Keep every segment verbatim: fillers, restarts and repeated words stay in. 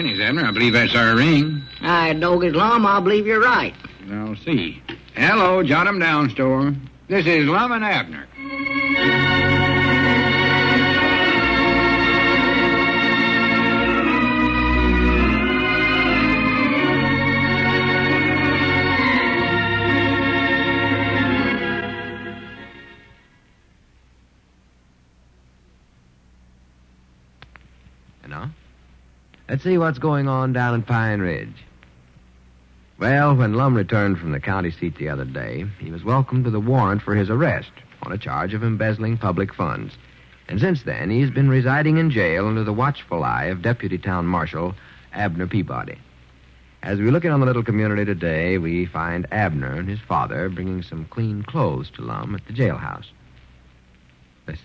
right, Miss Abner. I believe that's our ring. I dog it, Lum. I believe you're right. I'll see. Hello, jot 'em down, store. This is Lum and Abner. Let's see what's going on down in Pine Ridge. Well, when Lum returned from the county seat the other day, he was welcomed with a warrant for his arrest on a charge of embezzling public funds. And since then, he's been residing in jail under the watchful eye of Deputy Town Marshal Abner Peabody. As we look in on the little community today, we find Abner and his father bringing some clean clothes to Lum at the jailhouse. Listen.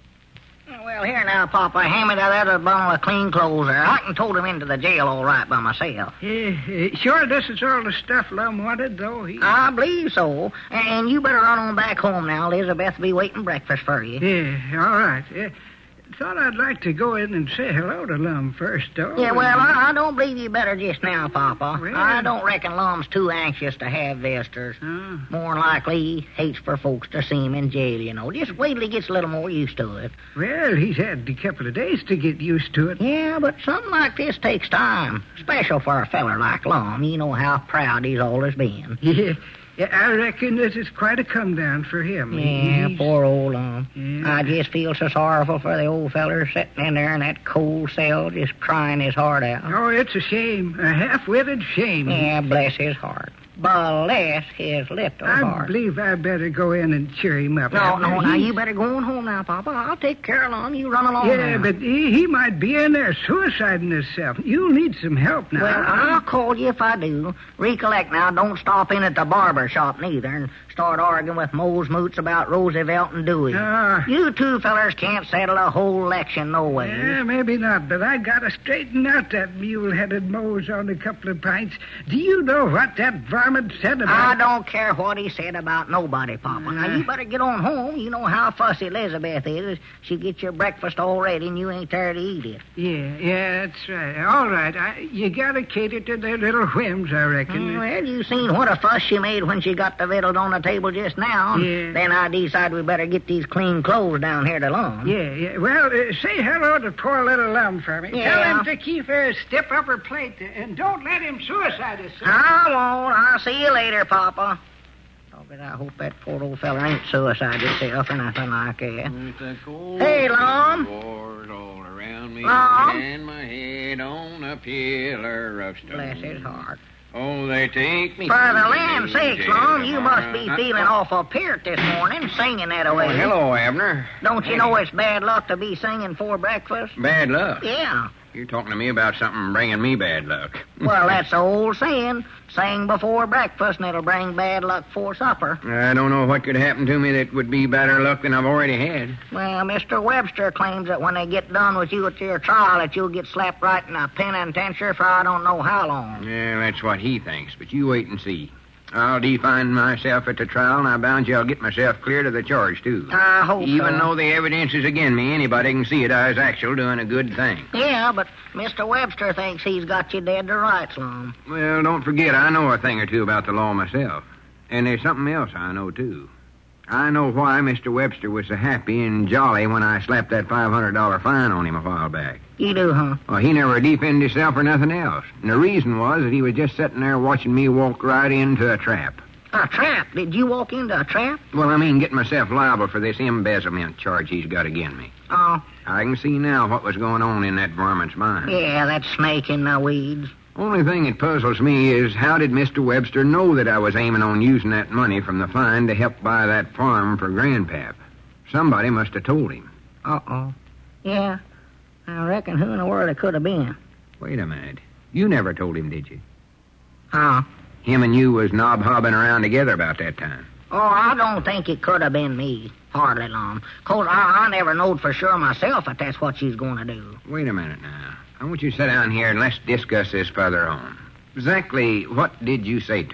Well, here now, Papa. Hand me that other bundle of clean clothes there. I can tote him into the jail all right by myself. Yeah, uh, sure, this is all the stuff Lum wanted, though. He... I believe so. And you better run on back home now. Elizabeth will be waiting breakfast for you. Yeah, all right. Uh, thought I'd like to go in and say hello to Lum first, though. Yeah, well, I, I don't believe you better just now, Papa. Well... I don't reckon Lum's too anxious to have visitors. Uh... More likely, he hates for folks to see him in jail, you know. Just wait till he gets a little more used to it. Well, he's had a couple of days to get used to it. Yeah, but something like this takes time. Special for a feller like Lum. You know how proud he's always been. Yeah. Yeah, I reckon this is quite a come-down for him. Yeah, He's... poor old Lum. Yeah. I just feel so sorrowful for the old feller sitting in there in that cold cell just crying his heart out. Oh, it's a shame. A half-witted shame. Yeah, bless his heart. Bless his little I heart. believe I better go in and cheer him up. No, no, now He's... you better go on home now, Papa. I'll take care of Lum. You run along Yeah, now. but he, he might be in there suiciding himself. You'll need some help now. Well, I'll call you if I do. Recollect now, don't stop in at the barber shop neither and start arguing with Mose Moots about Roosevelt and Dewey. Uh, you two fellers can't settle a whole election no way. Yeah, maybe not, but I gotta straighten out that mule-headed Mose on a couple of pints. Do you know what that varmint said about... I don't care what he said about nobody, Papa. Uh, now, you better get on home. You know how fussy Elizabeth is. She gets your breakfast all ready and you ain't there to eat it. Yeah, yeah, that's right. All right, I, you gotta cater to their little whims, I reckon. Mm, well, you seen what a fuss she made when she got the victuals on the table just now. Yeah. Then I decided we better get these clean clothes down here to Lum. Yeah, yeah. Well, uh, say hello to poor little Lum for me. Yeah. Tell him to keep her stiff up her plate, and don't let him suicide himself. I won't. I'll see you later, Papa. Oh, but I hope that poor old fella ain't suicide himself or nothing like that. Hey, Lum. All around me, Lum. and my head on a pillar of stone. Bless his heart. Oh, they take me... For the land's sakes, Lum, you must be Uh, feeling awful peart this morning, singing that away. Oh, hello, Abner. Don't you know it's bad luck to be singing for breakfast? Bad luck? Yeah. You're talking to me about something bringing me bad luck. Well, that's the old saying. Sing before breakfast, and it'll bring bad luck for supper. I don't know what could happen to me that would be better luck than I've already had. Well, Mister Webster claims that when they get done with you at your trial, that you'll get slapped right in a penitentiary for I don't know how long. Yeah, that's what he thinks, but you wait and see. I'll define myself at the trial, and I bound you I'll get myself cleared of the charge, too. I hope Even so. though the evidence is against me, anybody can see it. I was actual doing a good thing. Yeah, but Mister Webster thinks he's got you dead to rights, Lum. Well, don't forget, I know a thing or two about the law myself. And there's something else I know, too. I know why Mister Webster was so happy and jolly when I slapped that five hundred dollars fine on him a while back. You do, huh? Well, he never defended himself or nothing else. And the reason was that he was just sitting there watching me walk right into a trap. A trap? Did you walk into a trap? Well, I mean, getting myself liable for this embezzlement charge he's got against me. Oh. I can see now what was going on in that varmint's mind. Yeah, that snake in the weeds. Only thing that puzzles me is how did Mister Webster know that I was aiming on using that money from the fine to help buy that farm for Grandpap? Somebody must have told him. Uh-oh. Yeah, I reckon who in the world it could have been. Wait a minute. You never told him, did you? Huh? Him and you was knob-hobbing around together about that time. Oh, I don't think it could have been me. Hardly, Lum. 'Cause I, I never knowed for sure myself that that's what she's going to do. Wait a minute now. I want you to sit down here and let's discuss this further on. Exactly what did you say to him?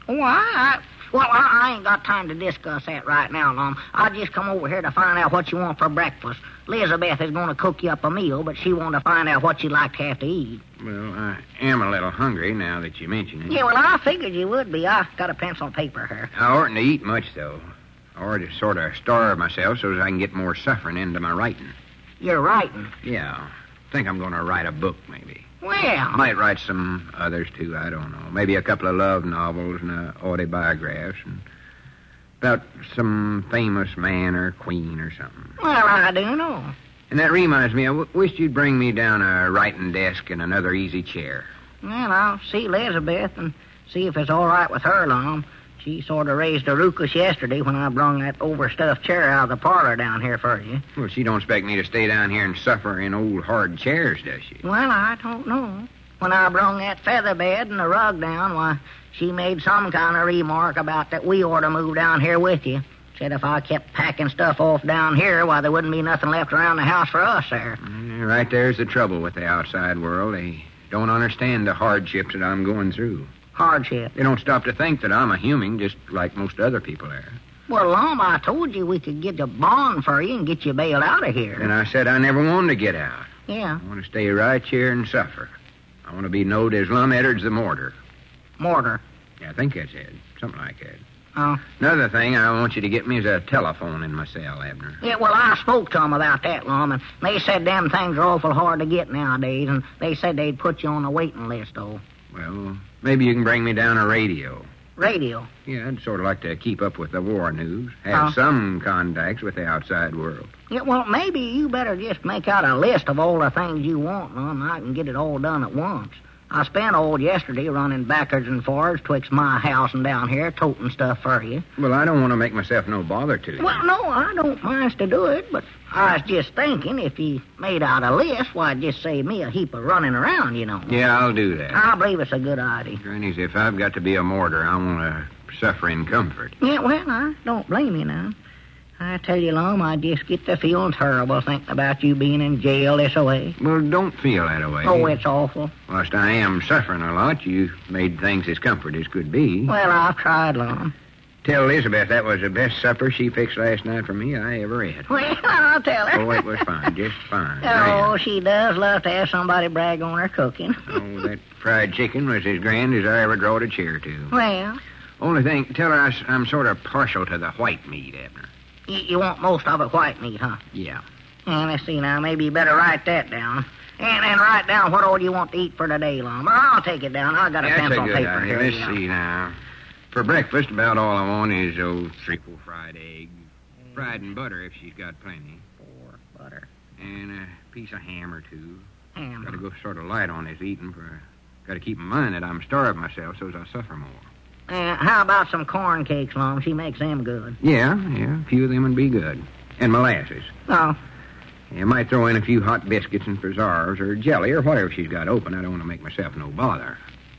Why? I, well, I, I ain't got time to discuss that right now, Lum. I just come over here to find out what you want for breakfast. Elizabeth is going to cook you up a meal, but she wanted to find out what you'd like to have to eat. Well, I am a little hungry now that you mention it. Yeah, well, I figured you would be. I got a pencil and paper here. I oughtn't to eat much, though. I ought to sort of starve myself so that I can get more suffering into my writing. You're writing? Yeah. Think I'm going to write a book, maybe. Well. Might write some others, too. I don't know. Maybe a couple of love novels and uh, autobiographs and about some famous man or queen or something. Well, I do know. And that reminds me, I w- wish you'd bring me down a writing desk and another easy chair. Well, I'll see Elizabeth and see if it's all right with her, Lum. She sort of raised a ruckus yesterday when I brung that overstuffed chair out of the parlor down here for you. Well, she don't expect me to stay down here and suffer in old hard chairs, does she? Well, I don't know. When I brung that feather bed and the rug down, why, she made some kind of remark about that we ought to move down here with you. Said if I kept packing stuff off down here, why, there wouldn't be nothing left around the house for us there. Mm, right there's the trouble with the outside world. They don't understand the hardships that I'm going through. Hardship. They don't stop to think that I'm a human, just like most other people are. Well, Lum, I told you we could get a bond for you and get you bailed out of here. And I said I never wanted to get out. Yeah. I want to stay right here and suffer. I want to be known as Lum Edwards the Mortar. Mortar? Yeah, I think that's it. Something like that. Oh. Another thing I want you to get me is a telephone in my cell, Abner. Yeah, well, I spoke to them about that, Lum, and they said them things are awful hard to get nowadays, and they said they'd put you on a waiting list, though. Well, maybe you can bring me down a radio. Radio? Yeah, I'd sort of like to keep up with the war news, have Oh. some contacts with the outside world. Yeah, well, maybe you better just make out a list of all the things you want, Lum, and I can get it all done at once. I spent all yesterday running backwards and forwards twixt my house and down here, toting stuff for you. Well, I don't want to make myself no bother to you. Well, no, I don't mind to do it, but I was just thinking if you made out a list, why, it'd just save me a heap of running around, you know. Yeah, I'll do that. I believe it's a good idea. Granny's, if I've got to be a martyr, I want to suffer in comfort. Yeah, well, I don't blame you now. I tell you, Lum, I just get the feeling terrible thinking about you being in jail this way. Well, don't feel that way. Oh, it's awful. Whilst I am suffering a lot, you made things as comfort as could be. Well, I've tried, Lum. Tell Elizabeth that was the best supper she fixed last night for me I ever had. Well, I'll tell her. Oh, it was fine, just fine. Oh, Grand. she does love to have somebody brag on her cooking. Oh, that fried chicken was as grand as I ever drawed a chair to. Well, Only thing, tell her I, I'm sort of partial to the white meat, Abner. you, you want most of it white meat, huh? Yeah. Yeah, let's see now. Maybe you better write that down. And, and write down what all you want to eat for today, Lum. Or I'll take it down. I got a That's pencil a and good paper idea. here. Let's yeah. see now. For breakfast, about all I want is those triple fried eggs, fried in butter if she's got plenty, Four butter. and a piece of ham or two. Ham. Got to go sort of light on this eating for. Got to keep in mind that I'm starving myself so as I suffer more. Uh, how about some corn cakes, Lum? She makes them good. Yeah, yeah, a few of them would be good. And molasses. Oh, You might throw in a few hot biscuits and preserves or jelly or whatever she's got open. I don't want to make myself no bother.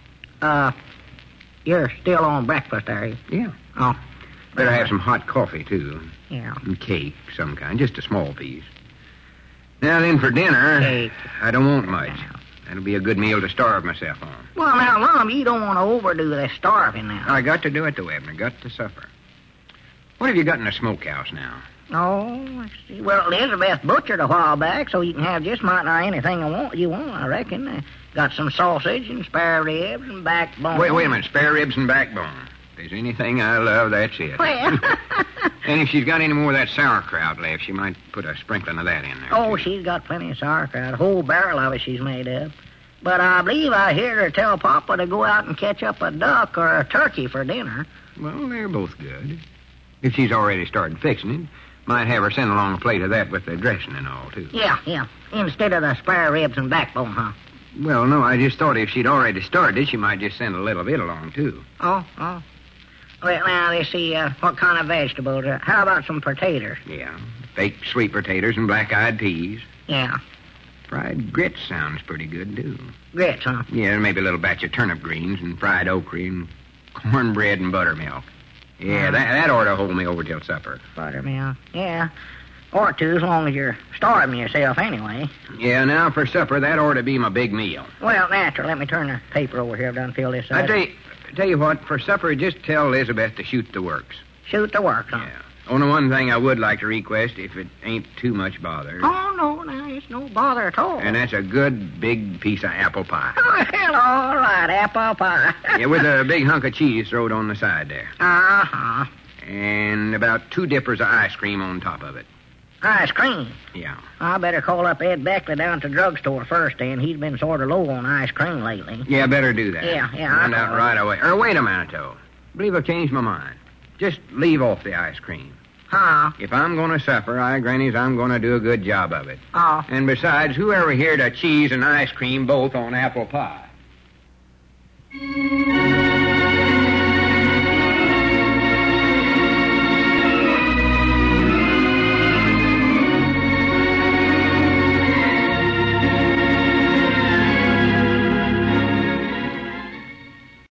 uh, you're still on breakfast, are you? Yeah. Oh. Better have some hot coffee, too. Yeah. And cake, some kind, just a small piece. Now then, for dinner, Cake. I don't want much. That'll be a good meal to starve myself on. Well, now, Lum, you don't want to overdo this starving now. I got to do it, though, Abner. Got to suffer. What have you got in the smokehouse now? Oh, let's see. Well, Elizabeth butchered a while back, so you can have just about anything I want, you want, I reckon. Uh, got some sausage and spare ribs and backbone. Wait, wait a minute. Spare ribs and backbone. If there's anything I love, that's it. Well, And if she's got any more of that sauerkraut left, she might put a sprinkling of that in there. oh, too. she's got plenty of sauerkraut. A whole barrel of it she's made up. But I believe I hear her tell Papa to go out and catch up a duck or a turkey for dinner. Well, they're both good. If she's already started fixing it, might have her send along a plate of that with the dressing and all, too. Yeah, yeah. Instead of the spare ribs and backbone, huh? Well, no, I just thought if she'd already started, she might just send a little bit along, too. Oh, oh. Well, now, let's see, uh, what kind of vegetables? Uh, how about some potatoes? Yeah. Baked sweet potatoes and black-eyed peas. Yeah. Fried grits sounds pretty good, too. Grits, huh? Yeah, maybe a little batch of turnip greens and fried okra and cornbread and buttermilk. Yeah, that, that ought to hold me over till supper. Buttermilk. Yeah. Or two, as long as you're starving yourself anyway. Yeah, now for supper, that ought to be my big meal. Well, natural. Let me turn the paper over here. I've done filled this I out. tell you, Tell you what, for supper, just tell Elizabeth to shoot the works. Shoot the work, huh? Yeah. Only one thing I would like to request, if it ain't too much bother. Oh, no, no, it's no bother at all. And that's a good, big piece of apple pie. Well, all right, apple pie. Yeah, with a big hunk of cheese throwed on the side there. Uh-huh. And about two dippers of ice cream on top of it. Ice cream. Yeah. I better call up Ed Beckley down at the drugstore first, then. He's been sort of low on ice cream lately. Yeah, better do that. Yeah, yeah, Find I'll out call right away. Or wait a minute, though. I believe I've changed my mind. Just leave off the ice cream. Huh? If I'm going to suffer, I grannies, I'm going to do a good job of it. Oh. And besides, whoever here to cheese and ice cream both on apple pie?